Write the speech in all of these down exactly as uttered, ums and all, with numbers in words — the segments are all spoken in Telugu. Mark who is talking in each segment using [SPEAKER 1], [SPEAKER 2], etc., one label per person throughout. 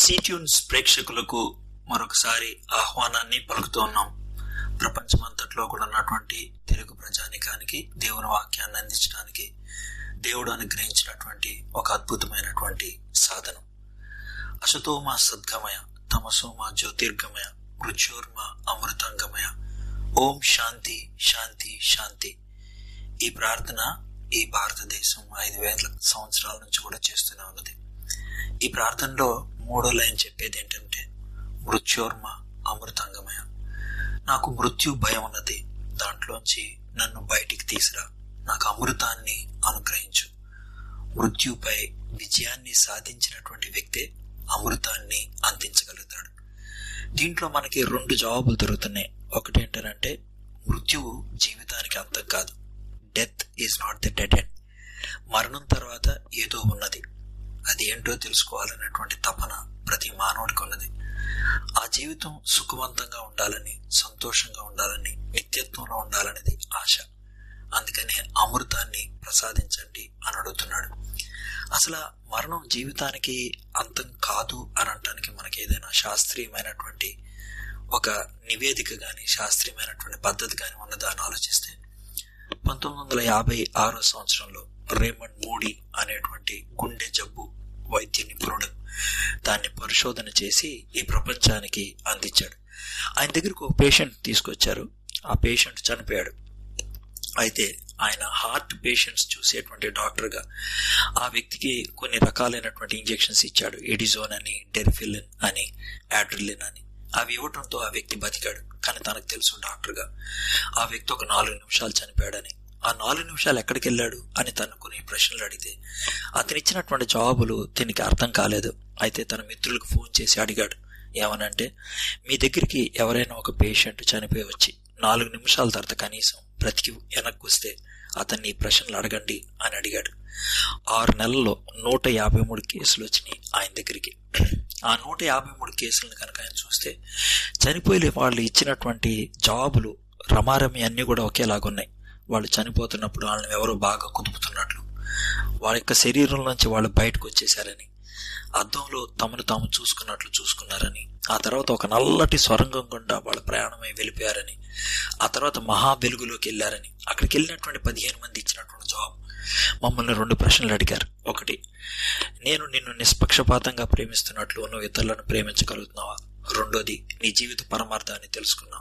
[SPEAKER 1] సీట్యూన్స్ ప్రేక్షకులకు మరొకసారి ఆహ్వానాన్ని పలుకుతున్నాం. ప్రపంచమంతట్లో కూడా ఉన్నటువంటి తెలుగు ప్రజానికానికి దేవుని వాక్యాన్ని అందించడానికి దేవుడు అనుగ్రహించినటువంటి ఒక అద్భుతమైనటువంటి సాధనం. అసతోమా సద్గమయ, తమసోమా జ్యోతిర్గమయ, మృత్యోర్మ అమృతంగమయ. ఓం శాంతి శాంతి శాంతి. ఈ ప్రార్థన ఈ భారతదేశం ఐదు వేల సంవత్సరాల నుంచి కూడా చేస్తూనే ఉన్నది. ఈ ప్రార్థనలో మూడో లైన్ చెప్పేది ఏంటంటే, మృత్యోర్మ అమృతంగమయ. నాకు మృత్యు భయం ఉన్నది, దాంట్లోంచి నన్ను బయటికి తీసిరా, నాకు అమృతాన్ని అనుగ్రహించు. మృత్యుపై విజయాన్ని సాధించినటువంటి వ్యక్తే అమృతాన్ని అందించగలుగుతాడు. దీంట్లో మనకి రెండు జవాబులు దొరుకుతున్నాయి. ఒకటి ఏంటంటే, మృత్యువు జీవితానికి అంతం కాదు. Death is not the dead end. మరణం తర్వాత ఏదో ఉన్నది, అది ఏంటో తెలుసుకోవాలనేటువంటి తపన ప్రతి మానవుడికి ఉన్నది. ఆ జీవితం సుఖవంతంగా ఉండాలని, సంతోషంగా ఉండాలని, నిత్యత్వంలో ఉండాలనేది ఆశ. అందుకనే అమృతాన్ని ప్రసాదించండి అని అడుగుతున్నాడు. అసలు మరణం జీవితానికి అంతం కాదు అని అనటానికి మనకి ఏదైనా శాస్త్రీయమైనటువంటి ఒక నివేదిక కానీ శాస్త్రీయమైనటువంటి పద్ధతి కానీ ఉన్నదా అని ఆలోచిస్తే, పంతొమ్మిది వందల యాభై ఆరో సంవత్సరంలో రేమండ్ మూడీ అనేటువంటి గుండె జబ్బు వైద్య నిపుణుడు దాన్ని పరిశోధన చేసి ఈ ప్రపంచానికి అందించాడు. ఆయన దగ్గరకు ఒక పేషెంట్ తీసుకొచ్చారు. ఆ పేషెంట్ చనిపోయాడు. అయితే ఆయన హార్ట్ పేషెంట్స్ చూసేటువంటి డాక్టర్గా ఆ వ్యక్తికి కొన్ని రకాలైనటువంటి ఇంజెక్షన్స్ ఇచ్చాడు. ఎడిజోన్ అని, డెరిఫిలిన్ అని, యాడ్రిలిన్ అని. అవి ఇవ్వడంతో ఆ వ్యక్తి బతికాడు. కానీ తనకు తెలుసు డాక్టర్గా ఆ వ్యక్తి ఒక నాలుగు నిమిషాలు చనిపోయాడని. ఆ నాలుగు నిమిషాలు ఎక్కడికి వెళ్ళాడు అని తను కొన్ని ప్రశ్నలు అడిగితే అతను ఇచ్చినటువంటి జవాబులు దీనికి అర్థం కాలేదు. అయితే తన మిత్రులకు ఫోన్ చేసి అడిగాడు. ఏమనంటే, మీ దగ్గరికి ఎవరైనా ఒక పేషెంట్ చనిపోయి వచ్చి నాలుగు నిమిషాల తర్వాత కనీసం బ్రతికి వెనక్కి వస్తే అతన్ని ప్రశ్నలు అడగండి అని అడిగాడు. ఆరు నెలల్లో నూట యాభై మూడు కేసులు వచ్చినాయి ఆయన దగ్గరికి. ఆ నూట యాభై మూడు కేసులను కనుక ఆయన చూస్తే చనిపోయే వాళ్ళు ఇచ్చినటువంటి జవాబులు రమారమి అన్నీ కూడా ఒకేలాగున్నాయి. వాళ్ళు చనిపోతున్నప్పుడు వాళ్ళని ఎవరో బాగా కుదుపుతున్నట్లు, వాళ్ళ యొక్క శరీరం నుంచి వాళ్ళు బయటకు వచ్చేసారని, అద్దంలో తమను తాము చూసుకున్నట్లు చూసుకున్నారని, ఆ తర్వాత ఒక నల్లటి స్వరంగం గుండా వాళ్ళ ప్రయాణమై వెళ్ళిపోయారని, ఆ తర్వాత మహా వెలుగులోకి వెళ్ళారని. అక్కడికి వెళ్ళినటువంటి పదిహేను మంది ఇచ్చినటువంటి జవాబు, మమ్మల్ని రెండు ప్రశ్నలు అడిగారు. ఒకటి, నేను నిన్ను నిష్పక్షపాతంగా ప్రేమిస్తున్నట్లు నువ్వు ఇతరులను ప్రేమించగలుగుతున్నావా? రెండోది, నీ జీవిత పరమార్థాన్ని తెలుసుకున్నావా?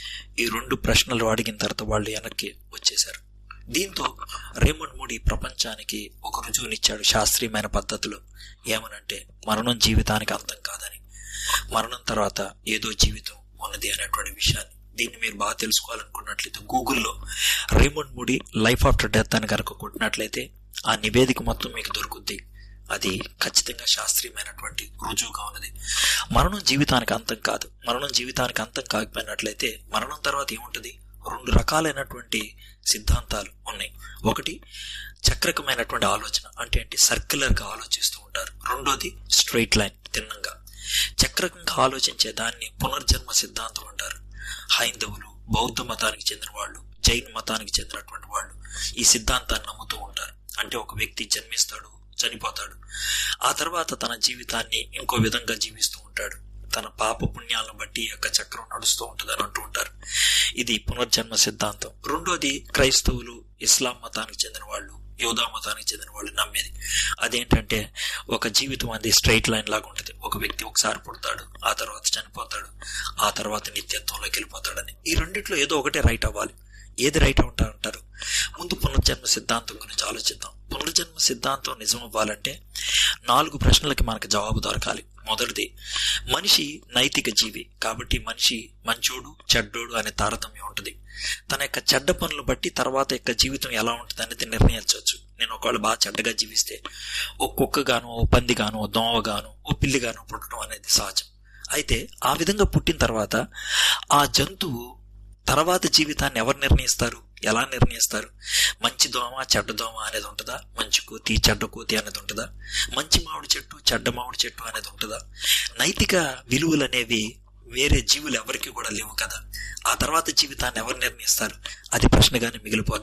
[SPEAKER 1] ఈ రెండు ప్రశ్నలు అడిగిన తర్వాత వాళ్ళు వెనక్కి వచ్చేశారు. దీంతో రేమండ్ మూడీ ప్రపంచానికి ఒక రుజువునిచ్చాడు శాస్త్రీయమైన పద్ధతిలో. ఏమనంటే, మరణం జీవితానికి అంతం కాదని, మరణం తర్వాత ఏదో జీవితం ఉన్నది అనేటువంటి విషయాన్ని. దీన్ని మీరు బాగా తెలుసుకోవాలనుకున్నట్లయితే గూగుల్లో Raymond Moody life after death అని కనుక కొట్టినట్లయితే ఆ నివేదిక మొత్తం మీకు దొరుకుద్ది. అది ఖచ్చితంగా శాస్త్రీయమైనటువంటి రుజువుగా ఉన్నది. మరణం జీవితానికి అంతం కాదు. మరణం జీవితానికి అంతం కాకపోయినట్లయితే మరణం తర్వాత ఏముంటుంది? రెండు రకాలైనటువంటి సిద్ధాంతాలు ఉన్నాయి. ఒకటి, చక్రకమైనటువంటి ఆలోచన, అంటే ఏంటి, సర్క్యులర్ గా ఆలోచిస్తూ ఉంటారు. రెండోది, స్ట్రైట్ లైన్, తిన్నంగా. చక్రకంగా ఆలోచించే దాన్ని పునర్జన్మ సిద్ధాంతం అంటారు. హైందవులు, బౌద్ధ మతానికి చెందిన వాళ్ళు, జైన్ మతానికి చెందినటువంటి వాళ్ళు ఈ సిద్ధాంతాన్ని నమ్ముతూ ఉంటారు. అంటే ఒక వ్యక్తి జన్మిస్తాడు, చనిపోతాడు, ఆ తర్వాత తన జీవితాన్ని ఇంకో విధంగా జీవిస్తూ ఉంటాడు. తన పాప పుణ్యాలను బట్టి యొక్క చక్రం నడుస్తూ ఉంటుంది అని అంటూ ఉంటారు. ఇది పునర్జన్మ సిద్ధాంతం. రెండోది, క్రైస్తవులు, ఇస్లాం మతానికి చెందిన వాళ్ళు, యోధా మతానికి చెందిన వాళ్ళు నమ్మేది అదేంటంటే, ఒక జీవితం అది స్ట్రైట్ లైన్ లాగా ఉంటుంది. ఒక వ్యక్తి ఒకసారి పుడతాడు, ఆ తర్వాత చనిపోతాడు, ఆ తర్వాత నిత్యత్వంలోకి వెళ్ళిపోతాడని. ఈ రెండిట్లో ఏదో ఒకటే రైట్ అవ్వాలి. ఏది రైట్ అవుతా అంటారు? ముందు పునర్జన్మ సిద్ధాంతం గురించి ఆలోచిద్దాం. పునర్జన్మ సిద్ధాంతం నిజం అవ్వాలంటే నాలుగు ప్రశ్నలకి మనకు జవాబు దొరకాలి. మొదటిది, మనిషి నైతిక జీవి కాబట్టి మనిషి మంచోడు చెడ్డోడు అనే తారతమ్యం ఉంటుంది. తన యొక్క చెడ్డ పనులు బట్టి తర్వాత యొక్క జీవితం ఎలా ఉంటుంది అనేది నిర్ణయించవచ్చు. నేను ఒకవేళ బాగా చెడ్డగా జీవిస్తే ఓ కుక్క గాను, ఓ పంది గాను, ఓ దోమ గాను, ఓ పిల్లి గాను పుట్టడం అనేది సహజం. అయితే ఆ విధంగా పుట్టిన తర్వాత ఆ జంతువు తర్వాత జీవితాన్ని ఎవరు నిర్ణయిస్తారు, ఎలా నిర్ణయిస్తారు? మంచి దోమ చెడ్డ దోమ అనేది ఉంటుందా? మంచి కోతి చెడ్డ కోతి అనేది ఉంటుందా? మంచి మామిడి చెట్టు చెడ్డ మామిడి చెట్టు అనేది ఉంటుందా? నైతిక విలువలు అనేవి వేరే జీవులు ఎవరికి కూడా లేవు కదా. ఆ తర్వాత జీవితాన్ని ఎవరు నిర్ణయిస్తారు? అది ప్రశ్నగానే మిగిలిపోద్ది.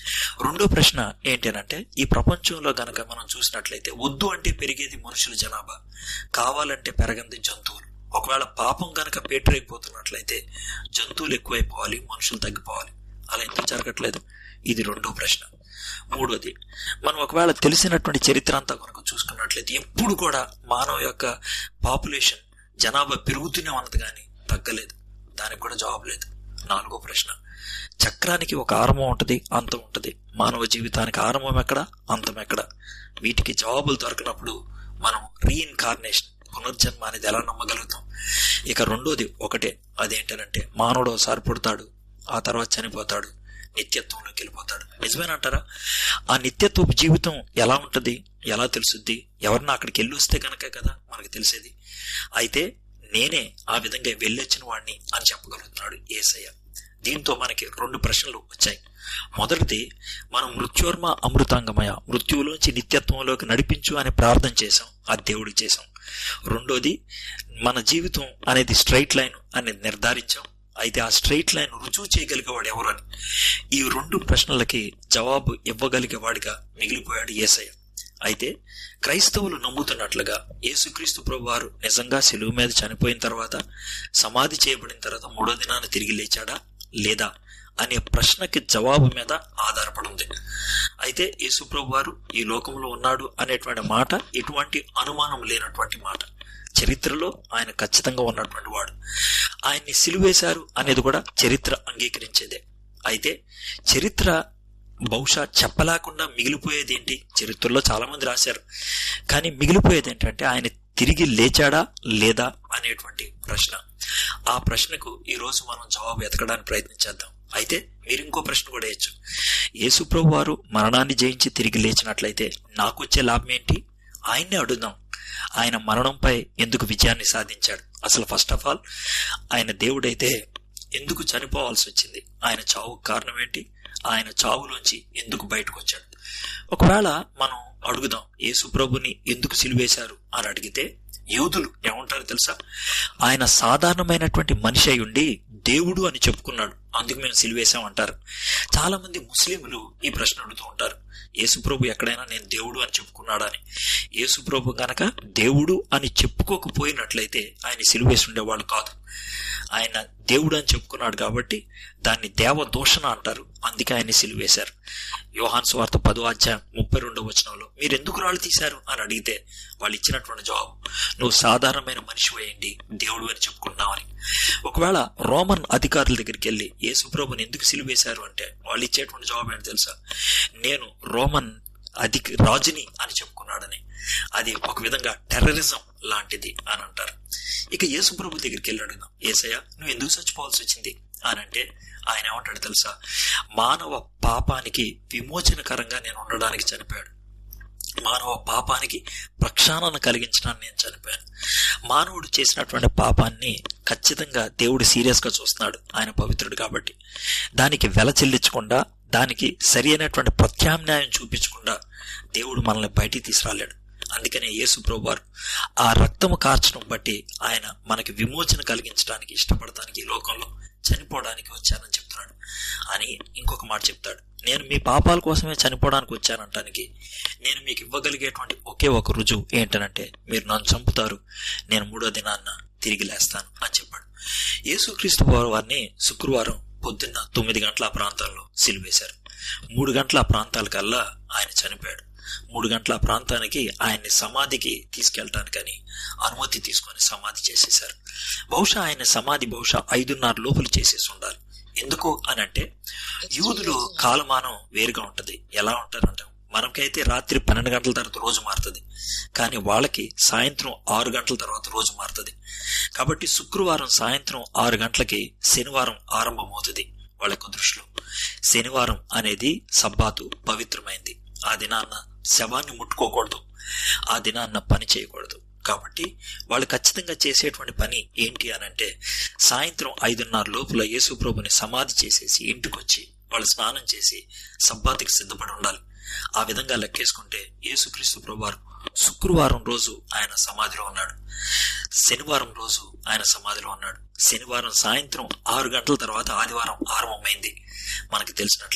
[SPEAKER 1] రెండో ప్రశ్న ఏంటి అంటే, ఈ ప్రపంచంలో గనక మనం చూసినట్లయితే వద్దు అంటే పెరిగేది మనుషుల జనాభా, కావాలంటే పెరగంది జంతువులు. ఒకవేళ పాపం గనక పేటరైపోతున్నట్లయితే జంతువులు ఎక్కువైపోవాలి, మనుషులు తగ్గిపోవాలి. అలా ఎందుకు జరగట్లేదు? ఇది రెండో ప్రశ్న. మూడోది, మనం ఒకవేళ తెలిసినటువంటి చరిత్ర అంతా కనుక చూసుకున్నట్లయితే ఎప్పుడు కూడా మానవ యొక్క పాపులేషన్ జనాభా పెరుగుతూనే ఉన్నది కానీ తగ్గలేదు. దానికి కూడా జవాబు లేదు. నాలుగో ప్రశ్న, చక్రానికి ఒక ఆరంభం ఉంటుంది, అంతం ఉంటుంది. మానవ జీవితానికి ఆరంభం ఎక్కడ, అంతం ఎక్కడ? వీటికి జవాబులు దొరకనప్పుడు మనం రీఇన్కార్నేషన్, పునర్జన్మ అనేది ఎలా నమ్మగలుగుతాం? ఇక రెండోది ఒకటే, అదేంటంటే మానవుడు ఒకసారి పుడతాడు, ఆ తర్వాత చనిపోతాడు, నిత్యత్వంలోకి వెళ్ళిపోతాడు. నిజమేనంటారా? ఆ నిత్యత్వపు జీవితం ఎలా ఉంటుంది, ఎలా తెలుసుద్ది? ఎవరన్నా అక్కడికి వెళ్ళి వస్తే కనుక కదా మనకు తెలిసేది. అయితే నేనే ఆ విధంగా వెళ్ళొచ్చిన వాడిని అని చెప్పగలుగుతున్నాడు యేసయ్య. దీంతో మనకి రెండు ప్రశ్నలు వచ్చాయి. మొదటిది, మనం మృత్యోర్మ అమృతాంగమయ, మృత్యువులోంచి నిత్యత్వంలోకి నడిపించు అని ప్రార్థన చేశాం, అది దేవుడికి చేశాం. రెండోది, మన జీవితం అనేది స్ట్రైట్ లైన్ అనేది నిర్ధారించాం, అయితే ఆ స్ట్రైట్ లైన్ రుజువు చేయగలిగేవాడు ఎవరు అని. ఈ రెండు ప్రశ్నలకి జవాబు ఇవ్వగలిగేవాడిగా మిగిలిపోయాడు యేసయ్య. అయితే క్రైస్తవులు నమ్ముతున్నట్లుగా యేసుక్రీస్తు ప్రభువారు నిజంగా శిలువ మీద చనిపోయిన తర్వాత, సమాధి చేయబడిన తర్వాత మూడో దినాన తిరిగి లేచాడా లేదా అనే ప్రశ్నకి జవాబు మీద ఆధారపడి ఉంది. అయితే యేసు ప్రభువారు ఈ లోకంలో ఉన్నాడు అనేటువంటి మాట ఎటువంటి అనుమానం లేనటువంటి మాట. చరిత్రలో ఆయన ఖచ్చితంగా ఉన్నటువంటి వాడు. ఆయన్ని సిలువేశారు అనేది కూడా చరిత్ర అంగీకరించేదే. అయితే చరిత్ర బహుశా చెప్పలేకుండా మిగిలిపోయేది ఏంటి? చరిత్రలో చాలా మంది రాశారు, కానీ మిగిలిపోయేది ఏంటంటే ఆయన తిరిగి లేచాడా లేదా అనేటువంటి ప్రశ్న. ఆ ప్రశ్నకు ఈ రోజు మనం జవాబు ఎతకడానికి ప్రయత్నించేద్దాం. అయితే మీరు ఇంకో ప్రశ్న కూడా వేయచ్చు. యేసు ప్రభు వారు మరణాన్ని జయించి తిరిగి లేచినట్లయితే నాకు వచ్చే లాభం ఏంటి? ఆయన్నే అడుగుదాం. ఆయన మరణంపై ఎందుకు విజయాన్ని సాధించాడు? అసలు ఫస్ట్ ఆఫ్ ఆల్ ఆయన దేవుడైతే ఎందుకు చనిపోవాల్సి వచ్చింది? ఆయన చావుకు కారణం ఏంటి? ఆయన చావులోంచి ఎందుకు బయటకు వచ్చాడు? ఒకవేళ మనం అడుగుదాం, యేసు ప్రభుని ఎందుకు సిలువేశారు అని అడిగితే యూదులు ఏమంటారు తెలుసా? ఆయన సాధారణమైనటువంటి మనిషి అయి ఉండి దేవుడు అని చెప్పుకున్నాడు, అందుకు మేము సిలువేశాం అంటారు. చాలా మంది ముస్లింలు ఈ ప్రశ్న అడుగుతూ ఉంటారు, యేసు ప్రభు ఎక్కడైనా నేను దేవుడు అని చెప్పుకున్నాడని. యేసు ప్రభు గనక దేవుడు అని చెప్పుకోకపోయినట్లయితే ఆయన సిలువేసి ఉండేవాళ్ళు కాదు. ఆయన దేవుడు అని చెప్పుకున్నాడు కాబట్టి దాన్ని దేవదూషణ అంటారు, అందుకే ఆయన్ని సిలువేశారు. యోహాను సువార్త పదో అధ్యాయం ముప్పై రెండో వచనంలో మీరు ఎందుకు రాళ్ళు తీశారు అని అడిగితే వాళ్ళు ఇచ్చినటువంటి జవాబు, నువ్వు సాధారణమైన మనిషి అయ్యండి దేవుడు అని చెప్పుకున్నావని. ఒకవేళ రోమన్ అధికారుల దగ్గరికి వెళ్ళి యేసు ప్రభుని ఎందుకు సిలువేశారు అంటే వాళ్ళు ఇచ్చేటువంటి జవాబు ఏంటి తెలుసా? నేను రోమన్ అధిక రాజుని అని చెప్పుకున్నాడని. అది ఒక విధంగా టెర్రరిజం లాంటిది అని అంటారు. ఇక యేసు ప్రభు దగ్గరికి వెళ్ళి అడుగుదాం, యేసయ్య నువ్వు ఎందుకు చచ్చిపోవాల్సి వచ్చింది అని అంటే ఆయన ఏమంటాడు తెలుసా? మానవ పాపానికి విమోచనకరంగా నేను ఉండడానికి చనిపోయాడు. మానవ పాపానికి ప్రక్షాళన కలిగించడానికి నేను చనిపోయాను. మానవుడు చేసినటువంటి పాపాన్ని ఖచ్చితంగా దేవుడు సీరియస్ గా చూస్తున్నాడు, ఆయన పవిత్రుడు కాబట్టి. దానికి వెల చెల్లించకుండా, దానికి సరి అయినటువంటి ప్రత్యామ్నాయం చూపించకుండా దేవుడు మనల్ని బయటికి తీసుకురాలేడు. అందుకనే యేసు ప్రభువారు ఆ రక్తము కార్చడం బట్టి ఆయన మనకి విమోచన కలిగించడానికి ఇష్టపడటానికి ఈ లోకంలో చనిపోవడానికి వచ్చానని చెప్తున్నాడు. అని ఇంకొక మాట చెప్తాడు, నేను మీ పాపాల కోసమే చనిపోవడానికి వచ్చానంటానికి నేను మీకు ఇవ్వగలిగేటువంటి ఒకే ఒక రుజువు ఏంటనంటే మీరు నన్ను చంపుతారు, నేను మూడో దినాన్న తిరిగి లేస్తాను అని చెప్పాడు. యేసుక్రీస్తు వారిని శుక్రవారం పొద్దున్న తొమ్మిది గంటల ప్రాంతాల్లో సిలువేశారు. మూడు గంటల ప్రాంతాలకల్లా ఆయన చనిపోయాడు. మూడు గంటల ప్రాంతానికి ఆయన్ని సమాధికి తీసుకెళ్ళటానికని అనుమతి తీసుకొని సమాధి చేసేశారు. బహుశా ఆయన సమాధి బహుశా ఐదున్నర లోపల చేసేసి ఉండాలి. ఎందుకు అని అంటే యూదులు కాలమానం వేరుగా ఉంటది. ఎలా ఉంటారంటే మనకైతే రాత్రి పన్నెండు గంటల తర్వాత రోజు మారుతుంది, కానీ వాళ్ళకి సాయంత్రం ఆరు గంటల తర్వాత రోజు మారుతుంది. కాబట్టి శుక్రవారం సాయంత్రం ఆరు గంటలకి శనివారం ఆరంభమవుతుంది. వాళ్ళ యొక్క దృష్టిలో శనివారం అనేది సబ్బాతు పవిత్రమైంది. ఆ దినాన్న శవాన్ని ముట్టుకోకూడదు, ఆ దినాన్న పని చేయకూడదు. కాబట్టి వాళ్ళు ఖచ్చితంగా చేసేటువంటి పని ఏంటి అని అంటే సాయంత్రం ఐదున్నర లోపల యేసు ప్రభుని సమాధి చేసేసి ఇంటికి వచ్చి వాళ్ళు స్నానం చేసి సబ్బాతికి సిద్ధపడి ఉండాలి. ఆ విధంగా లెక్కేసుకుంటే యేసుక్రీస్తు ప్రభువారు శుక్రవారం రోజు ఆయన సమాధిలో ఉన్నాడు, శనివారం రోజు ఆయన సమాధిలో ఉన్నాడు. శనివారం సాయంత్రం ఆరు గంటల తర్వాత ఆదివారం ఆరంభమైంది. మనకి తెలిసినట్లుగా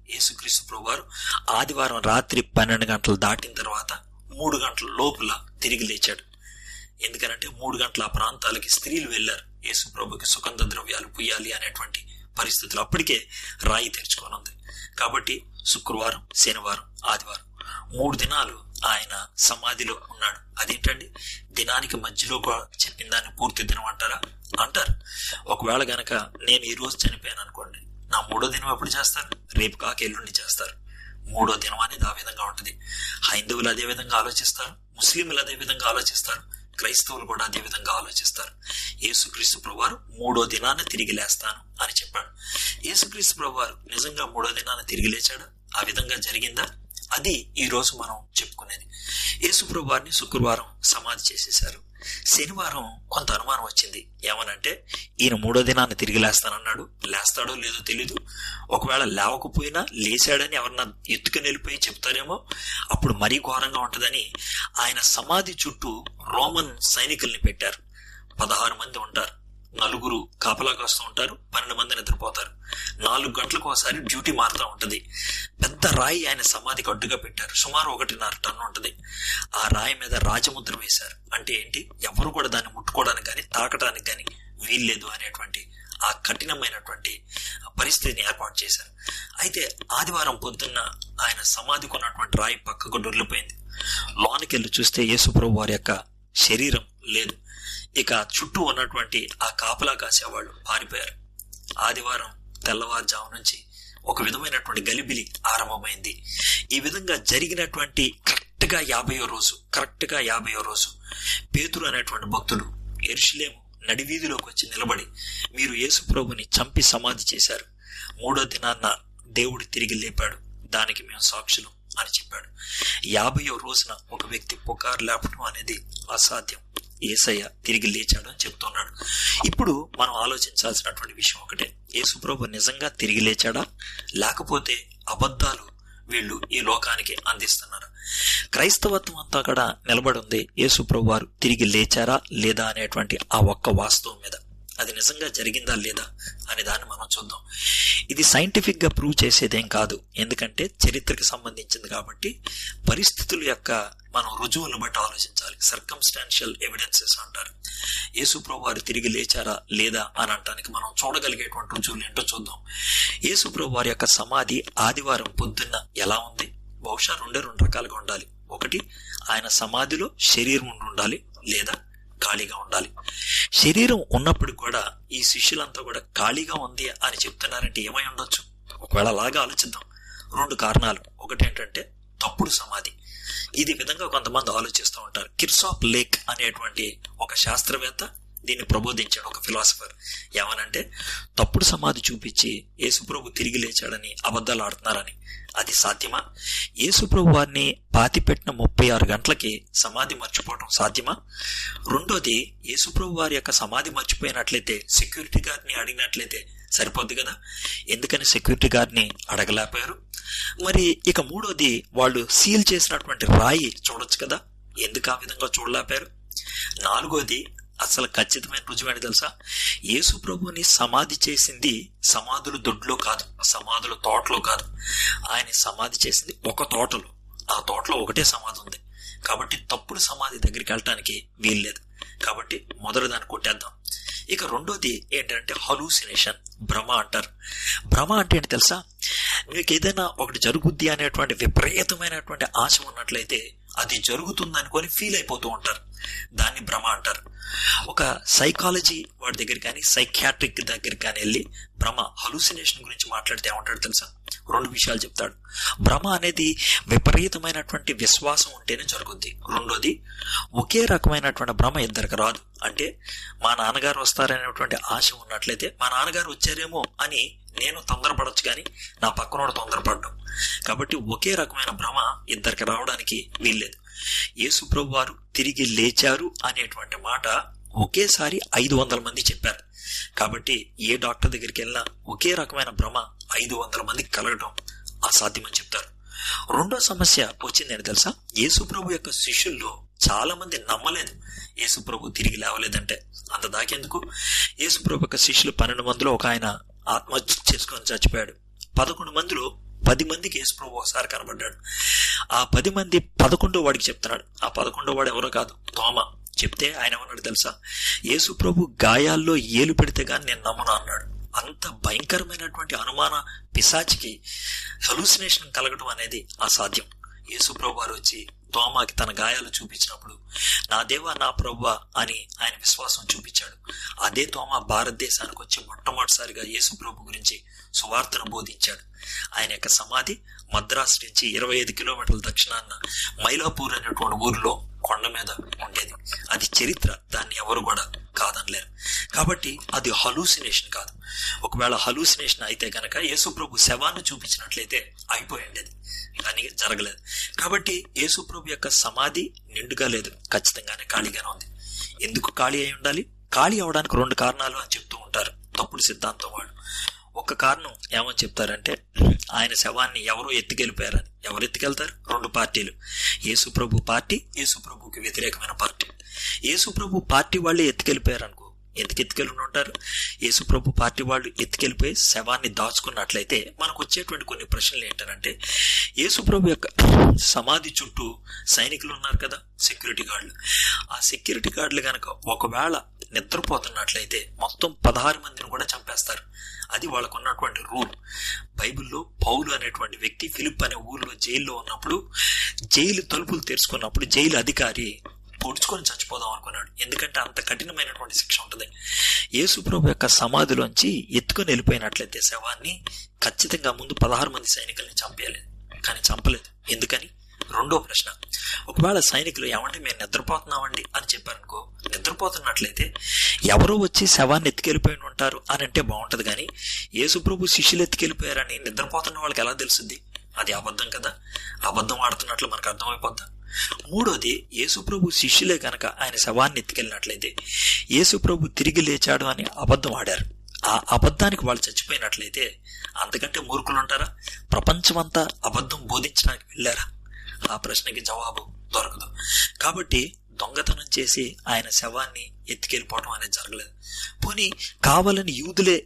[SPEAKER 1] యేసుక్రీస్తు ప్రభువారు ఆదివారం రాత్రి పన్నెండు గంటలు దాటిన తర్వాత మూడు గంటల లోపల తిరిగి లేచాడు. ఎందుకనంటే మూడు గంటల ఆ ప్రాంతాలకి స్త్రీలు వెళ్లారు యేసు ప్రభుకి సుగంధ ద్రవ్యాలు పుయ్యాలి అనేటువంటి పరిస్థితులు. అప్పటికే రాయి తెరుచుకొని ఉంది. కాబట్టి శుక్రవారం, శనివారం, ఆదివారం మూడు దినాలు ఆయన సమాధిలో ఉన్నాడు. అదేంటండి, దినానికి మధ్యలో చెప్పిన దాన్ని పూర్తి దినం అంటారా? అంటారు. ఒకవేళ గనక నేను ఈ రోజు చనిపోయాను అనుకోండి, నా మూడో దినం ఎప్పుడు చేస్తారు? రేపు కాక ఎల్లుండి చేస్తారు. మూడో దినం అనేది ఆ విధంగా ఉంటుంది. హైందవులు అదే విధంగా ఆలోచిస్తారు, ముస్లింలు అదే విధంగా ఆలోచిస్తారు, క్రైస్తవులు కూడా అదే విధంగా ఆలోచిస్తారు. యేసుక్రీస్తు ప్రభువారు మూడో దినాన్ని తిరిగి లేస్తాను అని చెప్పాడు. యేసుక్రీస్తు ప్రభువారు నిజంగా మూడో దినాన్ని తిరిగి లేచాడు? ఆ విధంగా జరిగిందా? అది ఈ రోజు మనం చెప్పుకునేది. యేసు ప్రభువారిని శుక్రవారం సమాధి చేసేశారు. శనివారం కొంత అనుమానం వచ్చింది. ఏమనంటే, ఈయన మూడో దినాన్ని తిరిగి లేస్తానన్నాడు, లేస్తాడో లేదో తెలీదు. ఒకవేళ లేవకపోయినా లేచాడని ఎవరన్నా ఎత్తుకుని వెళ్ళిపోయి చెప్తారేమో, అప్పుడు మరీ ఘోరంగా ఉంటుందని ఆయన సమాధి చుట్టూ రోమన్ సైనికుల్ని పెట్టారు. పదహారు మంది ఉంటారు. నలుగురు కాపలా కాస్తూ ఉంటారు, పన్నెండు మంది నిద్రపోతారు. నాలుగు గంటలకు ఒకసారి డ్యూటీ మారుతూ ఉంటది. పెద్ద రాయి ఆయన సమాధికి అడ్డుగా పెట్టారు. సుమారు ఒకటిన్నర టన్ను ఉంటది. ఆ రాయి మీద రాజముద్ర వేశారు. అంటే ఏంటి, ఎవరు కూడా దాన్ని ముట్టుకోవడానికి కానీ తాకడానికి కానీ వీల్లేదు అనేటువంటి ఆ కఠినమైనటువంటి పరిస్థితిని ఏర్పాటు చేశారు. అయితే ఆదివారం పొద్దున్న ఆయన సమాధికి ఉన్నటువంటి రాయి పక్కకు డొర్లిపోయింది. లోనికి వెళ్ళి చూస్తే యేసు ప్రభు వారి యొక్క శరీరం లేదు. ఇక చుట్టూ ఉన్నటువంటి ఆ కాపలా కాసేవాళ్ళు పారిపోయారు. ఆదివారం తెల్లవారుజాము నుంచి ఒక విధమైనటువంటి గలిబిలి ఆరంభమైంది. ఈ విధంగా జరిగినటువంటి కరెక్ట్ గా యాభైయో రోజు కరెక్ట్ గా యాభైయో రోజు పేతురు అనేటువంటి భక్తుడు యెరూషలేము నడివీధిలోకి వచ్చి నిలబడి, మీరు యేసు ప్రభుని చంపి సమాధి చేశారు, మూడో దినాన్న దేవుడు తిరిగి లేపాడు, దానికి మేము సాక్షులు అని చెప్పాడు. యాభైయో రోజున ఒక వ్యక్తి పుకారు లేపడం అనేది అసాధ్యం. యేసయ్య తిరిగి లేచాడు అని చెప్తున్నాడు. ఇప్పుడు మనం ఆలోచించాల్సినటువంటి విషయం ఒకటే, యేసు ప్రభు నిజంగా తిరిగి లేచాడా, లేకపోతే అబద్ధాలు వీళ్ళు ఈ లోకానికి అందిస్తున్నారు? క్రైస్తవత్వం అంతా కూడా నిలబడి ఉంది యేసు ప్రభు వారు తిరిగి లేచారా లేదా అనేటువంటి ఆ ఒక్క వాస్తవం మీద. అది నిజంగా జరిగిందా లేదా అనే దాన్ని మనం చూద్దాం. ఇది సైంటిఫిక్ గా ప్రూవ్ చేసేదేం కాదు, ఎందుకంటే చరిత్రకు సంబంధించింది కాబట్టి పరిస్థితుల యొక్క మనం రుజువులను బట్టి ఆలోచించాలి. సర్కమ్స్టాన్షియల్ ఎవిడెన్సెస్ అంటారు. యేసు ప్రభు వారు తిరిగి లేచారా లేదా అని అనడానికి మనం చూడగలిగేటువంటి రుజువులు ఏంటో చూద్దాం. యేసు ప్రభు వారి యొక్క సమాధి ఆదివారం పొద్దున్న ఎలా ఉంది? బహుశా రెండే రెండు రకాలుగా ఉండాలి. ఒకటి, ఆయన సమాధిలో శరీరం ఉండి ఉండాలి, లేదా ఖాళీగా ఉండాలి. శరీరం ఉన్నప్పుడు కూడా ఈ శిష్యులంతా కూడా ఖాళీగా ఉంది అని చెప్తున్నారంటే ఏమై ఉండొచ్చు? ఒకవేళ అలాగా ఆలోచిద్దాం. రెండు కారణాలు. ఒకటి ఏంటంటే తప్పుడు సమాధి. ఇది విధంగా కొంతమంది ఆలోచిస్తూ ఉంటారు. కిర్సాప్ లేక్ అనేటువంటి ఒక శాస్త్రవేత్త దీన్ని ప్రబోధించాడు, ఒక ఫిలాసఫర్. ఏమనంటే, తప్పుడు సమాధి చూపించి యేసుప్రభు తిరిగి లేచాడని అబద్ధాలు ఆడుతున్నారని. అది సాధ్యమా? యేసుప్రభు వారిని పాతిపెట్టిన ముప్పై ఆరు గంటలకి సమాధి మర్చిపోవడం సాధ్యమా? రెండోది, యేసుప్రభు వారి యొక్క సమాధి మర్చిపోయినట్లయితే సెక్యూరిటీ గార్డ్ని అడిగినట్లయితే సరిపోద్ది కదా. ఎందుకని సెక్యూరిటీ గార్డ్ని అడగలేకపోయారు? మరి ఇక మూడోది, వాళ్ళు సీల్ చేసినటువంటి రాయి చూడొచ్చు కదా, ఎందుకు ఆ విధంగా చూడలేపారు? నాలుగోది, అసలు ఖచ్చితమైన రుజువేంటి తెలుసా? యేసు ప్రభుని సమాధి చేసింది సమాధుల దొడ్లో కాదు, సమాధుల తోటలో కాదు. ఆయన సమాధి చేసింది ఒక తోటలో. ఆ తోటలో ఒకటే సమాధి ఉంది. కాబట్టి తప్పుడు సమాధి దగ్గరికి వెళ్ళటానికి వీల్లేదు. కాబట్టి మొదటి దాన్ని కొట్టేద్దాం. ఇక రెండోది ఏంటంటే హలూసినేషన్, భ్రమ అంటారు. భ్రమ అంటే ఏంటి తెలుసా? మీకు ఏదైనా ఒకటి జరుగుద్ది అనేటువంటి విపరీతమైనటువంటి ఆశ ఉన్నట్లయితే అది జరుగుతుంది అనుకొని ఫీల్ అయిపోతూ ఉంటారు. దాన్ని భ్రమ అంటారు. ఒక సైకాలజీ వాడి దగ్గర కానీ సైకియాట్రిక్ దగ్గర కానీ వెళ్ళి భ్రమ, హలూసినేషన్ గురించి మాట్లాడితే ఏమంటాడు తెలుసా? రెండు విషయాలు చెప్తాడు. భ్రమ అనేది విపరీతమైనటువంటి విశ్వాసం ఉంటేనే జరుగుద్ది. రెండోది, ఒకే రకమైనటువంటి భ్రమ ఇద్దరికి రాదు. అంటే మా నాన్నగారు వస్తారనేటువంటి ఆశ ఉన్నట్లయితే మా నాన్నగారు వచ్చారేమో అని నేను తొందరపడొచ్చు కానీ నా పక్కనోడు తొందరపడ్డం. కాబట్టి ఒకే రకమైన భ్రమ ఇద్దరికి రావడానికి వీల్లేదు. యేసు ప్రభు వారు తిరిగి లేచారు అనేటువంటి మాట ఒకేసారి ఐదు వందల మంది చెప్పారు. కాబట్టి ఏ డాక్టర్ దగ్గరికి వెళ్ళినా ఒకే రకమైన భ్రమ ఐదు వందల మందికి కలగడం అసాధ్యమని చెప్తారు. రెండో సమస్య వచ్చిందని తెలుసా? యేసు ప్రభు యొక్క శిష్యుల్లో చాలా మంది నమ్మలేదు యేసు ప్రభు తిరిగి లేవలేదంటే. అంత దాకెందుకు, యేసు ప్రభు యొక్క శిష్యులు పన్నెండు మందిలో ఒక ఆయన ఆత్మహత్య చేసుకొని చచ్చిపోయాడు. పదకొండు మందిలో పది మందికి యేసు ప్రభు ఒకసారి కనబడ్డాడు. ఆ పది మంది పదకొండో వాడికి చెప్తున్నాడు. ఆ పదకొండో వాడు ఎవరో కాదు, తోమా. చెప్తే ఆయన ఏమన్నాడు తెలుసా? యేసు ప్రభు గాయాల్లో ఏలు పెడితే గాని నేను నమ్మను అన్నాడు. అంత భయంకరమైనటువంటి అనుమాన పిశాచికి హెలూసినేషన్ కలగడం అనేది అసాధ్యం. యేసు ప్రభు వారు వచ్చి తోమాకి తన గాయాలు చూపించినప్పుడు నా దేవా నా ప్రభువా అని ఆయన విశ్వాసం చూపించాడు. అదే తోమా భారతదేశానికి వచ్చి మొట్టమొదటిసారిగా యేసు ప్రభు గురించి సువార్తను బోధించాడు. ఆయన యొక్క సమాధి మద్రాసు నుంచి ఇరవై ఐదు కిలోమీటర్ల దక్షిణాన్న మైలాపూర్ అనేటువంటి ఊరిలో కొండ మీద ఉండేది. అది చరిత్ర, దాన్ని ఎవరు కూడా కాదనలేరు. కాబట్టి అది హలూసినేషన్ కాదు. ఒకవేళ హలూసినేషన్ అయితే గనక యేసు ప్రభు శవాన్ని చూపించినట్లయితే అయిపోయింది, కానీ జరగలేదు. కాబట్టి యేసు ప్రభు యొక్క సమాధి నిండుగా లేదు, ఖచ్చితంగానే ఖాళీగానే ఉంది. ఎందుకు ఖాళీ అయి ఉండాలి? ఖాళీ అవడానికి రెండు కారణాలు అని చెప్తూ ఉంటారు తప్పుడు సిద్ధాంతం వాళ్ళు. ఒక కారణం ఏమని చెప్తారంటే ఆయన శవాన్ని ఎవరో ఎత్తుకెళ్ళిపోయారని. ఎవరు ఎత్తుకెళ్తారు? రెండు పార్టీలు, యేసు ప్రభు పార్టీ, యేసు ప్రభుకి వ్యతిరేకమైన పార్టీ. యేసు ప్రభు పార్టీ వాళ్ళే ఎత్తుకెళ్ళిపోయారు అనుకో, ఎందుకు ఎత్తుకెళ్ళి ఉంటారు? యేసు ప్రభు పార్టీ వాళ్ళు ఎత్తుకెళ్ళిపోయి శవాన్ని దాచుకున్నట్లయితే మనకు వచ్చేటువంటి కొన్ని ప్రశ్నలు ఏంటంటే, యేసు ప్రభు యొక్క సమాధి చుట్టూ సైనికులు ఉన్నారు కదా, సెక్యూరిటీ గార్డులు. ఆ సెక్యూరిటీ గార్డులు కనుక ఒకవేళ నిద్రపోతున్నట్లయితే మొత్తం పదహారు మందిని కూడా చంపేస్తారు. అది వాళ్ళకు ఉన్నటువంటి రూల్. బైబిల్లో పౌలు అనేటువంటి వ్యక్తి ఫిలిప్ అనే ఊరిలో జైల్లో ఉన్నప్పుడు జైలు తలుపులు తెరుచుకున్నప్పుడు జైలు అధికారి పొడుచుకొని చచ్చిపోదాం అనుకున్నాడు. ఎందుకంటే అంత కఠినమైనటువంటి శిక్ష ఉంటుంది. యేసు ప్రభు యొక్క సమాధిలోంచి ఎత్తుకొని వెళ్ళిపోయినట్లయితే శవాన్ని ఖచ్చితంగా ముందు పదహారు మంది సైనికుల్ని చంపేయలేదు, కానీ చంపలేదు. ఎందుకని? రెండో ప్రశ్న, ఒకవేళ సైనికులు ఏమంటే మేము నిద్రపోతున్నామండి అని చెప్పారనుకో, నిద్రపోతున్నట్లయితే ఎవరో వచ్చి శవాన్ని ఎత్తుకెళ్ళిపోయి ఉంటారు అని అంటే బాగుంటది. కానీ యేసు ప్రభు శిష్యులు ఎత్తుకెళ్ళిపోయారని నిద్రపోతున్న వాళ్ళకి ఎలా తెలుస్తుంది? అది అబద్ధం కదా, అబద్ధం ఆడుతున్నట్లు మనకు అర్థమైపోద్దా? మూడోది, యేసు ప్రభు శిష్యులే కనుక ఆయన శవాన్ని ఎత్తుకెళ్ళినట్లయితే యేసు ప్రభు తిరిగి లేచాడు అని అబద్ధం ఆడారు. ఆ అబద్ధానికి వాళ్ళు చచ్చిపోయినట్లయితే అంతకంటే మూర్ఖులు ఉంటారా? ప్రపంచమంతా అబద్ధం బోధించడానికి వెళ్ళారా? ఆ ప్రశ్నకి జవాబు దొరకదు. కాబట్టి దొంగతనం చేసి ఆయన శవాన్ని ఎత్తుకెళ్ళిపోవడం అనేది జరగలేదు. పోనీ కావాలని యూదులే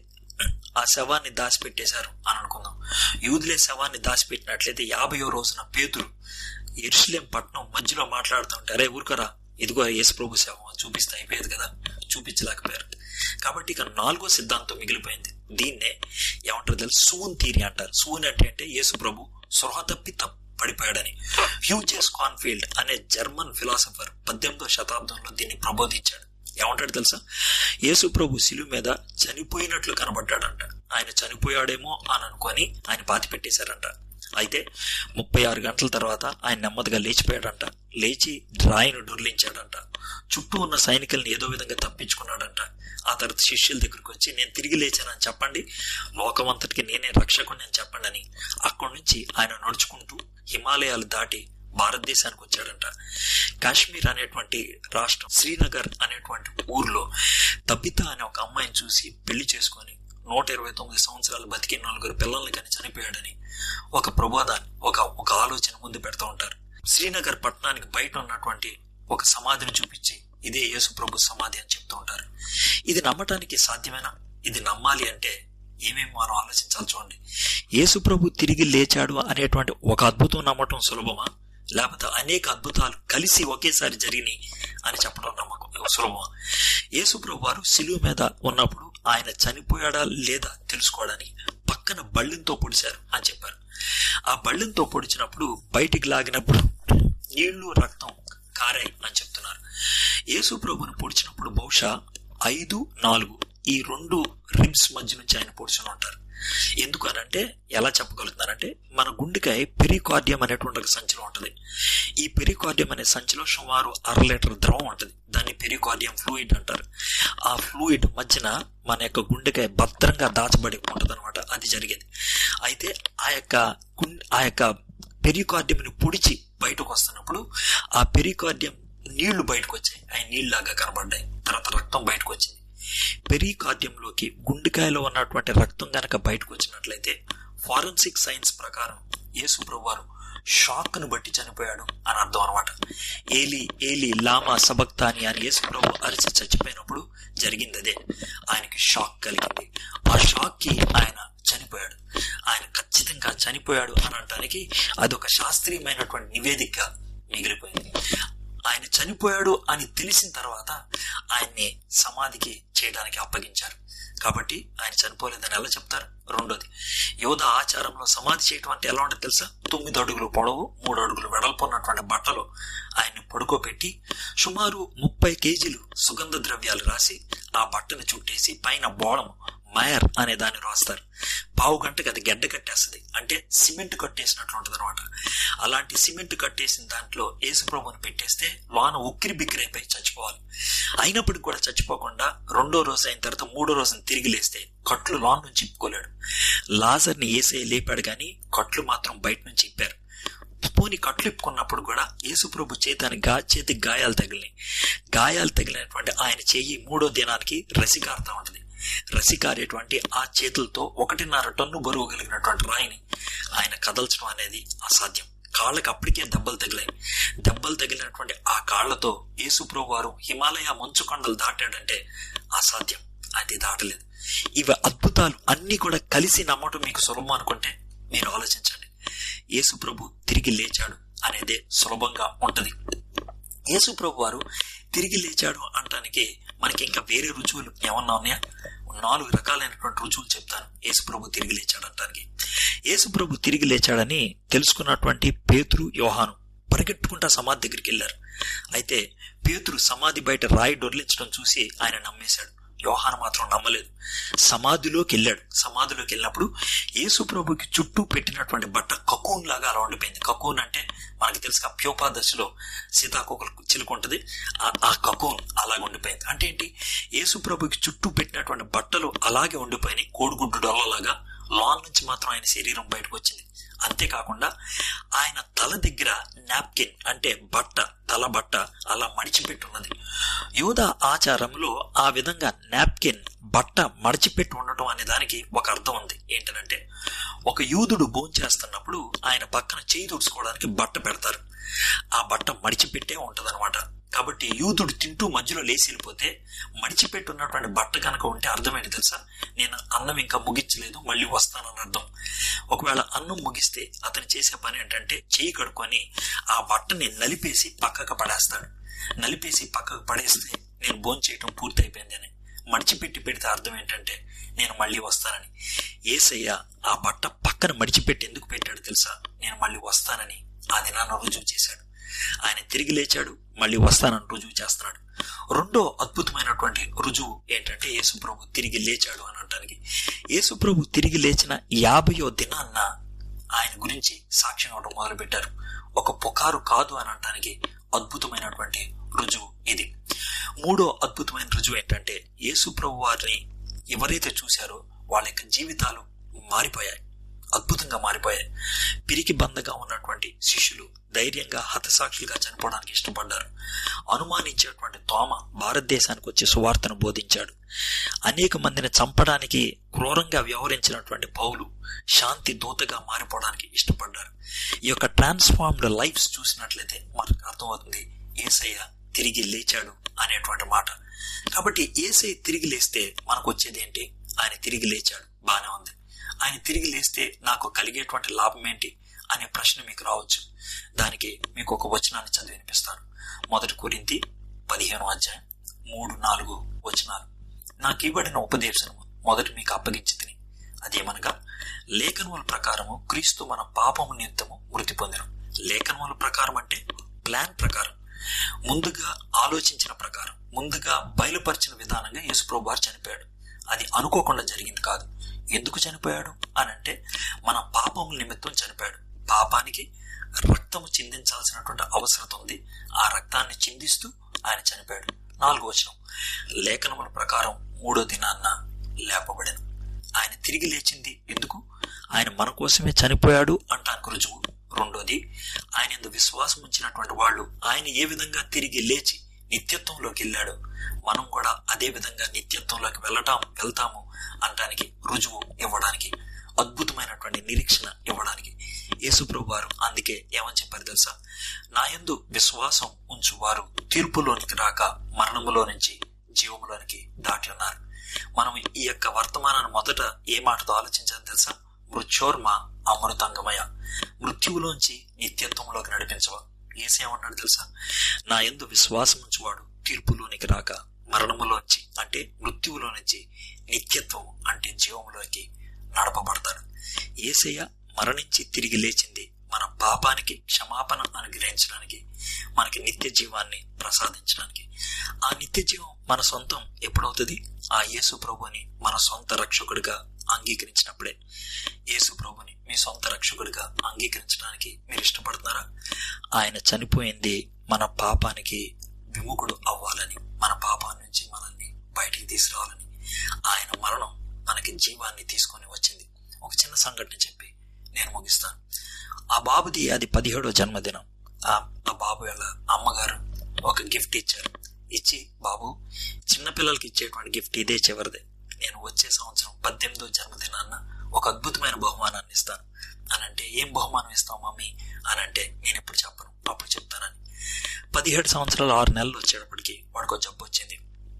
[SPEAKER 1] ఆ శవాన్ని దాచిపెట్టేశారు అని అనుకుందాం. యూదులే శవాన్ని దాచిపెట్టినట్లయితే యాభయో రోజున పేతురు యెరూషలేం పట్టణం మధ్యలో మాట్లాడుతుంటే, అరే ఊరుకరా, ఇదిగో యేసు ప్రభు శవం చూపిస్తే అయిపోయేది కదా, చూపించలేకపోయారు. కాబట్టి ఇక నాలుగో సిద్ధాంతం మిగిలిపోయింది. దీన్నే ఏమంటారు తెలుసు? సూన్ థియరీ అంటారు. సూన్ అంటే అంటే యేసు ప్రభు సృహ తప్పి తప్ప పడిపోయాడని. హ్యూజెస్ కాన్ఫీల్డ్ అనే జర్మన్ ఫిలాసఫర్ పద్దెనిమిదో శతాబ్దంలో దీన్ని ప్రబోధించాడు. ఏమంటాడు తెలుసా? యేసు ప్రభు శిలువ మీద చనిపోయినట్లు కనబడ్డాడంట. ఆయన చనిపోయాడేమో అని అనుకొని ఆయన పాతి పెట్టేశారంట. అయితే ముప్పై ఆరు గంటల తర్వాత ఆయన నెమ్మదిగా లేచిపోయాడంట. లేచి రాయిని డొర్లించాడంట. చుట్టూ ఉన్న సైనికుల్ని ఏదో విధంగా తప్పించుకున్నాడంట. ఆ తర్వాత శిష్యుల దగ్గరికి వచ్చి నేను తిరిగి లేచానని చెప్పండి, లోకమంతటికి నేనే రక్షకుని అని చెప్పండి అని అక్కడి నుంచి ఆయన నడుచుకుంటూ హిమాలయాలు దాటి భారతదేశానికి వచ్చాడంట. కాశ్మీర్ అనేటువంటి రాష్ట్రం శ్రీనగర్ అనేటువంటి ఊర్లో తబితా అనే ఒక అమ్మాయిని చూసి పెళ్లి చేసుకొని నూట ఇరవై తొమ్మిది సంవత్సరాలు బతికి నలుగురు పిల్లల్ని కానీ చనిపోయాడని ఒక ప్రబోధాన్ని, ఒక ఒక ఆలోచన ముందు పెడతా ఉంటారు. శ్రీనగర్ పట్టణానికి బయట ఉన్నటువంటి ఒక సమాధిని చూపించి ఇదే యేసు ప్రభు సమాధి అని చెప్తూ ఉంటారు. ఇది నమ్మటానికి సాధ్యమేనా? ఇది నమ్మాలి అంటే ఏమేమి మనం ఆలోచించాలి చూడండి. యేసు ప్రభు తిరిగి లేచాడు అనేటువంటి ఒక అద్భుతం నమ్మటం సులభమా, లేకపోతే అనేక అద్భుతాలు కలిసి ఒకేసారి జరిగినాయి అని చెప్పడం నమ్మకం సులభమా? యేసు ప్రభు వారు శిలువ మీద ఉన్నప్పుడు ఆయన చనిపోయాడా లేదా తెలుసుకోవడానికి పక్కన బళ్ళెంతో పొడిచారు అని చెప్పారు. ఆ బళ్ళెంతో పొడిచినప్పుడు బయటికి లాగినప్పుడు నీళ్లు రక్తం కారాయి అని చెప్తున్నారు. యేసు ప్రభుని పొడిచినప్పుడు బహుశా ఐదు నాలుగు ఈ రెండు రిబ్స్ మధ్య నుంచి ఆయన పొడిచుని ఉంటారు. ఎందుకు అనంటే ఎలా చెప్పగలుగుతున్నారంటే, మన గుండెకాయ పెరికార్డియం అనేటువంటి ఒక సంచిలో ఉంటుంది. ఈ పెరికార్డియం అనే సంచిలో సుమారు అర లీటర్ ద్రవం ఉంటుంది. దాన్ని పెరికార్డియం ఫ్లూయిడ్ అంటారు. ఆ ఫ్లూయిడ్ మధ్యన మన యొక్క గుండెకాయ భద్రంగా దాచబడి ఉంటుంది అనమాట. అది జరిగేది. అయితే ఆ యొక్క ఆ యొక్క పెరికార్డియంని పొడిచి బయటకు వస్తున్నప్పుడు ఆ పెరికార్డియం నీళ్లు బయటకు వచ్చాయి. అవి నీళ్ళలాగా కనబడ్డాయి. తర్వాత రక్తం బయటకు వచ్చింది. పెరికార్డియంలోకి గుండెకాయలో ఉన్నటువంటి రక్తం గనక బయటకు వచ్చినట్లయితే ఫారెన్సిక్ సైన్స్ ప్రకారం యేసు ప్రభు వారు షాక్ ను బట్టి చనిపోయాడు అని అర్థం అనమాట. ఏలి ఏలి లామా సబక్తాని అని యేసు ప్రభు అరిచి చచ్చిపోయినప్పుడు జరిగింది అదే. ఆయనకి షాక్ కలిగింది. ఆ షాక్ కి ఆయన చనిపోయాడు. ఆయన ఖచ్చితంగా చనిపోయాడు అని అనడానికి అదొక శాస్త్రీయమైనటువంటి నివేదిక మిగిలిపోయింది. ఆయన చనిపోయాడు అని తెలిసిన తర్వాత ఆయన్ని సమాధికి చేయడానికి అప్పగించారు. కాబట్టి ఆయన చనిపోలేదని ఎలా చెప్తారు? రెండోది, యోధ ఆచారంలో సమాధి చేయటం అంటే ఎలా ఉంటుంది తెలుసా? తొమ్మిది అడుగులు పొడవు, మూడు అడుగులు వెడల్పు ఉన్నటువంటి బట్టలు ఆయన్ని పడుకోబెట్టి సుమారు ముప్పై కేజీలు సుగంధ ద్రవ్యాలు రాసి ఆ బట్టను చుట్టేసి పైన బోళము మయర్ అనే దాన్ని రాస్తారు. పావు గంటకి అది గడ్డ కట్టేస్తుంది, అంటే సిమెంట్ కట్టేసినట్లు ఉంటుంది అనమాట. అలాంటి సిమెంట్ కట్టేసిన దాంట్లో యేసుప్రభుని పెట్టేస్తే లోన ఉక్కిరి బిక్కిరి అయిపోయి చచ్చిపోవాలి. అయినప్పటికి కూడా చచ్చిపోకుండా రెండో రోజు అయిన తర్వాత మూడో రోజున తిరిగి లేస్తే కట్లు లోన్ నుంచి ఇప్పుకోలేడు. లాజర్ని యేసయ్య లేపాడు కానీ కట్లు మాత్రం బయట నుంచి ఇప్పారు. పోని కట్లు ఇప్పుకున్నప్పుడు కూడా యేసుప్రభు చేతాని గా చేతికి గాయాలు తగిలినాయి. గాయాలు తగిలినటువంటి ఆయన చెయ్యి మూడో దినానికి రసికారుతా ఉంటుంది. రసికారేటువంటి ఆ చేతులతో ఒకటిన్నర టన్ను బరువు కలిగినటువంటి రాయిని ఆయన కదల్చడం అనేది అసాధ్యం. కాళ్ళకి అప్పటికే దెబ్బలు తగిలాయి. దెబ్బలు తగిలినటువంటి ఆ కాళ్లతో యేసుప్రభు వారు హిమాలయ మంచు కొండలు దాటాడంటే అసాధ్యం, అది దాటలేదు. ఇవి అద్భుతాలు అన్ని కూడా కలిసి నమ్మటం మీకు సులభం అనుకుంటే మీరు ఆలోచించండి. యేసుప్రభు తిరిగి లేచాడు అనేదే సులభంగా ఉంటది. యేసుప్రభు వారు తిరిగి లేచాడు అనటానికి మనకి ఇంకా వేరే రుజువులు ఏమన్నా ఉన్నాయా? నాలుగు రకాలైనటువంటి రుజువులు చెప్తాను యేసుప్రభు తిరిగి లేచాడు అనటానికి. యేసుప్రభు తిరిగి లేచాడని తెలుసుకున్నటువంటి పేతురు, యోహాను పరిగెట్టుకుంటా సమాధి దగ్గరికి వెళ్ళారు. అయితే పేతురు సమాధి బయట రాయి డొర్లించడం చూసి ఆయన నమ్మేశాడు. యోహాను మాత్రం నమ్మలేదు. సమాధిలోకి వెళ్ళాడు. సమాధిలోకి వెళ్ళినప్పుడు యేసుప్రభుకి చుట్టూ పెట్టినటువంటి బట్ట కకూన్ లాగా అలా ఉండిపోయింది. కకూన్ అంటే మనకి తెలుసు, అప్యోపా దశలో సీతాకోకలు చిలుకుంటది, ఆ కకూన్ అలాగే ఉండిపోయింది. అంటే ఏంటి? యేసుప్రభుకి చుట్టూ పెట్టినటువంటి బట్టలు అలాగే ఉండిపోయినాయి, కోడిగుడ్డు డొల్లలాగా. లాన్ నుంచి మాత్రం ఆయన శరీరం బయటకు వచ్చింది. అంతేకాకుండా ఆయన తల దగ్గర నాప్కిన్ అంటే బట్ట, తల బట్ట అలా మడిచిపెట్టున్నది. యూదా ఆచారంలో ఆ విధంగా నాప్కిన్ బట్ట మడిచిపెట్టి ఉండటం అనే దానికి ఒక అర్థం ఉంది. ఏంటంటే ఒక యూదుడు భోంచేస్తున్నప్పుడు ఆయన పక్కన చేయి తుడుచుకోవడానికి బట్ట పెడతారు. ఆ బట్ట మడిచిపెట్టే ఉంటది అనమాట. కాబట్టి యూదుడు తింటూ మధ్యలో లేచి వెళ్ళిపోతే మడిచిపెట్టి ఉన్నటువంటి బట్ట కనుక ఉంటే అర్థం ఏంటి తెలుసా? నేను అన్నం ఇంకా ముగించలేదు, మళ్ళీ వస్తానని అర్థం. ఒకవేళ అన్నం ముగిస్తే అతను చేసే పని ఏంటంటే చేయి కడుక్కొని ఆ బట్టని నలిపేసి పక్కకు పడేస్తాడు. నలిపేసి పక్కకు పడేస్తే నేను భోంచేయటం పూర్తి అయిపోయింది అని. మడిచిపెట్టి పెడితే అర్థం ఏంటంటే నేను మళ్ళీ వస్తానని. యేసయ్య ఆ బట్ట పక్కన మడిచిపెట్టి ఎందుకు పెట్టాడు తెలుసా? నేను మళ్ళీ వస్తానని ఆ దినాన్ని రుజువు చేశాడు. ఆయన తిరిగి లేచాడు, మళ్ళీ వస్తానని రుజువు చేస్తున్నాడు. రెండో అద్భుతమైనటువంటి రుజువు ఏంటంటే యేసుప్రభు తిరిగి లేచాడు అని అనడానికి. యేసుప్రభు తిరిగి లేచిన యాభయో దినాన్న ఆయన గురించి సాక్ష్యం ఇవ్వడం మొదలు పెట్టారు. ఒక పుకారు కాదు అని అనడానికి అద్భుతమైనటువంటి రుజువు ఇది. మూడో అద్భుతమైన రుజువు ఏంటంటే యేసుప్రభు వారిని ఎవరైతే చూశారో వాళ్ళ యొక్క జీవితాలు మారిపోయాయి, అద్భుతంగా మారిపోయాయి. పిరికి బందగా ఉన్నటువంటి శిష్యులు ధైర్యంగా హతసాక్షులుగా చనిపోవడానికి ఇష్టపడ్డారు. అనుమానించేటువంటి తోమ భారతదేశానికి వచ్చి సువార్తను బోధించాడు. అనేక మందిని చంపడానికి క్రూరంగా వ్యవహరించినటువంటి పౌలు శాంతి దూతగా మారిపోవడానికి ఇష్టపడ్డారు. ఈ యొక్క ట్రాన్స్ఫార్మ్డ్ లైఫ్స్ చూసినట్లయితే మనకు అర్థమవుతుంది యేసయ్య తిరిగి లేచాడు అనేటువంటి మాట. కాబట్టి యేసయ్య తిరిగి లేస్తే మనకు వచ్చేది ఏంటి? ఆయన తిరిగి లేచాడు, బానే ఉంది. ఆయన తిరిగి లేస్తే నాకు కలిగేటువంటి లాభం ఏంటి అనే ప్రశ్న మీకు రావచ్చు. దానికి మీకు ఒక వచనాన్ని చదివి వినిపిస్తాను. మొదటి కొరింథీ పదిహేను అధ్యాయం మూడు నాలుగు వచనాలు. నాకు ఇవ్వబడిన ఉపదేశము మొదటి మీకు అప్పగించి తిని, అదేమనగా లేఖనముల ప్రకారము క్రీస్తు మన పాపము నిమిత్తము మృతి పొందెను. లేఖనముల ప్రకారం అంటే ప్లాన్ ప్రకారం, ముందుగా ఆలోచించిన ప్రకారం, ముందుగా బయలుపరిచిన విధానంగా యేసుప్రభు వారు చనిపోయాడు. అది అనుకోకుండా జరిగింది కాదు. ఎందుకు చనిపోయాడు అని అంటే మన పాపముల నిమిత్తం చనిపోయాడు. పాపానికి రక్తము చిందించాల్సినటువంటి అవసరం ఉంది. ఆ రక్తాన్ని చిందిస్తూ ఆయన చనిపోయాడు. నాలుగో వచనం, లేఖనముల ప్రకారం మూడో దినాన్న లేపబడెను. ఆయన తిరిగి లేచింది ఎందుకు? ఆయన మన కోసమే చనిపోయాడు అంటానికి రుజువు. రెండోది, ఆయన యందు విశ్వాసం ఉంచినటువంటి వాళ్ళు ఆయన ఏ విధంగా తిరిగి లేచి నిత్యత్వంలోకి వెళ్ళాడు, మనం కూడా అదే విధంగా నిత్యత్వంలోకి వెళ్ళటం వెళ్తాము అనడానికి రుజువు ఇవ్వడానికి, అద్భుతమైనటువంటి నిరీక్షణ ఇవ్వడానికి యేసుప్రభు వారు అందుకే ఏమని చెప్పారు తెలుసా? నా యందు విశ్వాసం ఉంచు వారు తీర్పులోనికి రాక మరణములో నుంచి జీవములోనికి దాటి ఉన్నారు. మనం ఈ యొక్క వర్తమానాన్ని మొదట ఏ మాటతో ఆలోచించాలి తెలుసా? మృత్యోర్మ అమృతంగమయ, మృత్యువులోంచి నిత్యత్వంలోకి నడిపించవా. యేసేమన్నాడు తెలుసా? నా యందు విశ్వాసం ఉంచువాడు తీర్పులోనికి రాక మరణములోంచి అంటే మృత్యువులో నుంచి నిత్యత్వం అంటే జీవములోకి నడపబడతాడు. యేసయ్య మరణించి తిరిగి లేచింది మన పాపానికి క్షమాపణ అనుగ్రహించడానికి, మనకి నిత్య జీవాన్ని ప్రసాదించడానికి. ఆ నిత్య జీవం మన సొంతం ఎప్పుడవుతుంది? ఆ యేసు ప్రభుని మన సొంత రక్షకుడిగా అంగీకరించినప్పుడే. యేసు ప్రభుని మీ సొంత రక్షకుడిగా అంగీకరించడానికి మీరు ఇష్టపడుతున్నారా? ఆయన చనిపోయింది మన పాపానికి విముఖుడు అవ్వాలని, మన పాపం నుంచి మనల్ని బయటికి తీసుకురావాలని. ఆయన మరణం మనకి జీవాన్ని తీసుకొని వచ్చింది. ఒక చిన్న సంఘటన చెప్పి నేను ముగిస్తాను. ఆ బాబుది అది పదిహేడో జన్మదినం. ఆ బాబు వాళ్ళ అమ్మగారు ఒక గిఫ్ట్ ఇచ్చారు. ఇచ్చి, బాబు చిన్నపిల్లలకి ఇచ్చేటువంటి గిఫ్ట్ ఇదే చివరిదే, నేను వచ్చే సంవత్సరం పద్దెనిమిదో జన్మదినాన్న ఒక అద్భుతమైన బహుమానాన్ని ఇస్తాను అని అంటే, ఏం బహుమానం ఇస్తావు మమ్మీ అని అంటే, నేను ఎప్పుడు చెప్పను, అప్పుడు చెప్తానని. పదిహేడు సంవత్సరాలు ఆరు నెలలు వచ్చేటప్పటికి వాడికి ఒక జబ్బు వచ్చింది.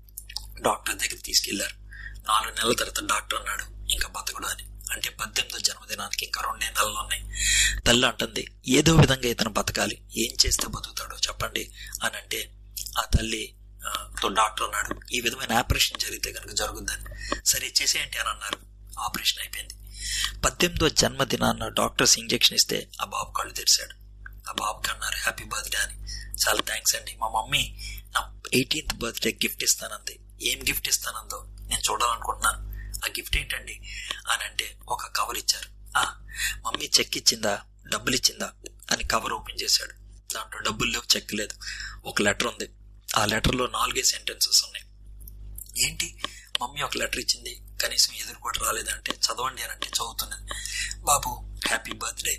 [SPEAKER 1] డాక్టర్ దగ్గర తీసుకెళ్లారు. నాలుగు నెలల తర్వాత డాక్టర్ అన్నాడు ఇంకా బతకడు అని. అంటే పద్దెనిమిదో జన్మదినానికి ఇంకా రెండే నెలలు ఉన్నాయి. తల్లి అంటుంది, ఏదో విధంగా ఇతను బతకాలి, ఏం చేస్తే బతుకుతాడో చెప్పండి అని అంటే, ఆ తల్లి తో డాక్టర్ అన్నాడు, ఈ విధమైన ఆపరేషన్ జరిగితే కనుక జరుగుద్దని. సరే చేసేయండి అని అన్నారు. ఆపరేషన్ అయిపోయింది. పద్దెనిమిదో జన్మదినాన్న డాక్టర్స్ ఇంజెక్షన్ ఇస్తే ఆ బాబు కళ్ళు తెరిచాడు. ఆ బాబుకి అన్నారు హ్యాపీ బర్త్డే అని. చాలా థ్యాంక్స్ అండి, మా మమ్మీ నా ఎయిటీన్త్ బర్త్డే గిఫ్ట్ ఇస్తానంది. ఏం గిఫ్ట్ ఇస్తానందో నేను చూడాలనుకుంటున్నాను. ఆ గిఫ్ట్ ఏంటండి అని అంటే, ఒక కవర్ ఇచ్చారు. ఆ మమ్మీ చెక్ ఇచ్చిందా, డబ్బులు ఇచ్చిందా అని కవర్ ఓపెన్ చేశాడు. దాంట్లో డబ్బులు లేవు, చెక్ లేదు. ఒక లెటర్ ఉంది. ఆ లెటర్లో నాలుగే సెంటెన్సెస్ ఉన్నాయి. ఏంటి, మమ్మీ ఒక లెటర్ ఇచ్చింది, కనీసం ఎదురు కూడా రాలేదంటే చదవండి అని అంటే చదువుతున్నది. బాబు హ్యాపీ బర్త్డే,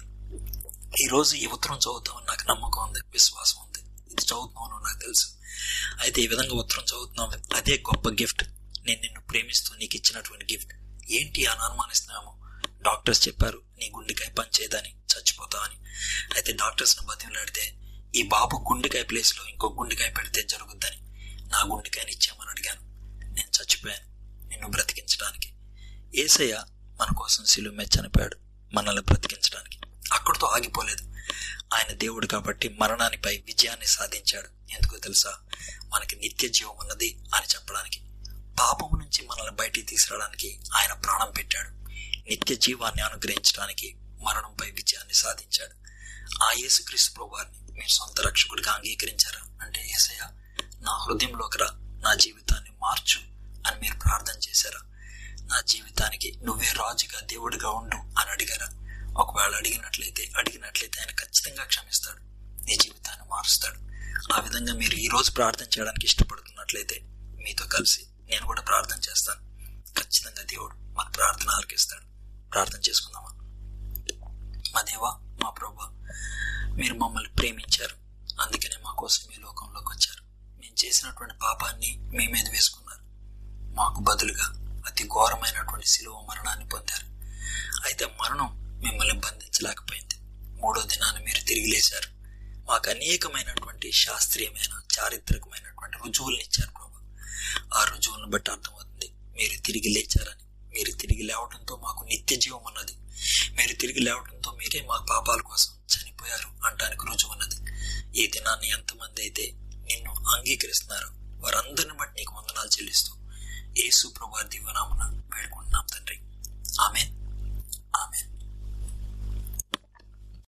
[SPEAKER 1] ఈరోజు ఈ ఉత్తరం చదువుతామని నాకు నమ్మకం ఉంది, విశ్వాసం ఉంది. ఇది చదువుతున్నావు నాకు తెలుసు. అయితే ఈ విధంగా ఉత్తరం చదువుతున్నావు, అదే గొప్ప గిఫ్ట్, నేను నిన్ను ప్రేమిస్తూ నీకు ఇచ్చినటువంటి గిఫ్ట్. ఏంటి అని అనుమానిస్తున్నాము. డాక్టర్స్ చెప్పారు నీ గుండెకాయ పని చేయదని, చచ్చిపోతావని. అయితే డాక్టర్స్ ను బతిమలాడితే, ఈ బాబు గుండెకాయ ప్లేస్ లో ఇంకో గుండెకాయ పెడితే జరుగుద్దని నా గుండెకాయని ఇచ్చామని అడిగాను. నేను చచ్చిపోయాను నిన్ను బ్రతికించడానికి. యేసయ్య మన కోసం శిలువ మీద చనిపోయాడు మనల్ని బ్రతికించడానికి. అక్కడితో ఆగిపోలేదు. ఆయన దేవుడు కాబట్టి మరణానిపై విజయాన్ని సాధించాడు. ఎందుకో తెలుసా? మనకి నిత్య జీవం ఉన్నది అని చెప్పడానికి. పాపము నుంచి మనల్ని బయటికి తీసుకురావడానికి ఆయన ప్రాణం పెట్టాడు. నిత్య జీవాన్ని అనుగ్రహించడానికి మరణంపై విజయాన్ని సాధించాడు. ఆ యేసుక్రీస్తు ప్రభువారిని మీరు సొంత రక్షకుడిగా అంగీకరించారా అంటే, యేసయ్య నా హృదయంలోకి రా, నా జీవితాన్ని మార్చు అని మీరు ప్రార్థన చేశారా? నా జీవితానికి నువ్వే రాజుగా దేవుడిగా ఉండు అని అడిగారా? ఒకవేళ అడిగినట్లయితే అడిగినట్లయితే ఆయన ఖచ్చితంగా క్షమిస్తాడు, నీ జీవితాన్ని మారుస్తాడు. ఆ విధంగా మీరు ఈ రోజు ప్రార్థన చేయడానికి ఇష్టపడుతున్నట్లయితే మీతో కలిసి నేను కూడా ప్రార్థన చేస్తాను. ఖచ్చితంగా దేవుడు మన ప్రార్థన ఆలకిస్తాడు. ప్రార్థన చేసుకుందామా? మా దేవా, మా ప్రభువా, మీరు మమ్మల్ని ప్రేమించారు, అందుకనే మా కోసం మీ లోకంలోకి వచ్చారు. మేము చేసినటువంటి పాపాన్ని మీ మీద వేసుకున్నారు. మాకు బదులుగా అతి ఘోరమైనటువంటి శిలువ మరణాన్ని పొందారు. అయితే మరణం మిమ్మల్ని బంధించలేకపోయింది. మూడో దినాన్ని మీరు తిరిగి లేచారు. మాకు అనేకమైనటువంటి శాస్త్రీయమైన చారిత్రకమైనటువంటి రుజువులను ఇచ్చారు ప్రభు. ఆ రుజువులను బట్టి అర్థమవుతుంది మీరు తిరిగి లేచారని. మీరు తిరిగి లేవడంతో మాకు నిత్య జీవం ఉన్నది. మీరు తిరిగి లేవడంతో మీరే మా పాపాల కోసం చనిపోయారు అంటానికి రుజువు ఉన్నది. ఈ దినాన్ని ఎంతమంది అయితే నిన్ను అంగీకరిస్తున్నారు వారందరిని బట్టి నీకు వందనాలు చెల్లిస్తూ యేసు ప్రభువు దివ్యనామమున వేడుకుంటున్నాం తండ్రి. ఆమేన్, ఆమేన్.